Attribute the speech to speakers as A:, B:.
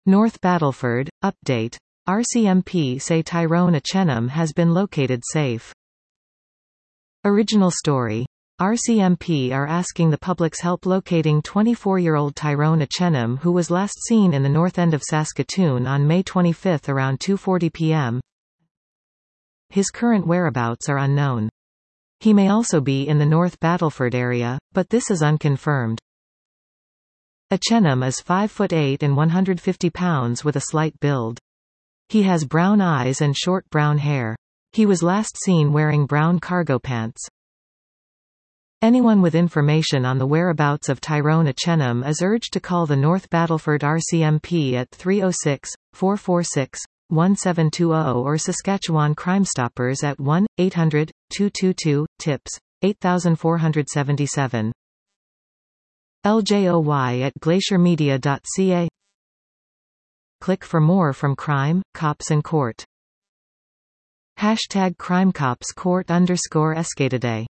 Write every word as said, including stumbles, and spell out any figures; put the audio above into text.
A: North Battleford, update. R C M P say Tyrone Achenam has been located safe. Original story. R C M P are asking the public's help locating twenty-four-year-old Tyrone Achenam, who was last seen in the north end of Saskatoon on May twenty-fifth around two forty p m His current whereabouts are unknown. He may also be in the North Battleford area, but this is unconfirmed. Achenam is five foot eight and one hundred fifty pounds with a slight build. He has brown eyes and short brown hair. He was last seen wearing brown cargo pants. Anyone with information on the whereabouts of Tyrone Achenam is urged to call the North Battleford R C M P at three oh six, four four six, one seven two zero or Saskatchewan Crime Stoppers at one eight hundred, two two two, TIPS, eight four seven seven. L J O Y at glacier media dot c a. Click for more from Crime, Cops and Court. Hashtag Crime Cops Court underscore Escataday.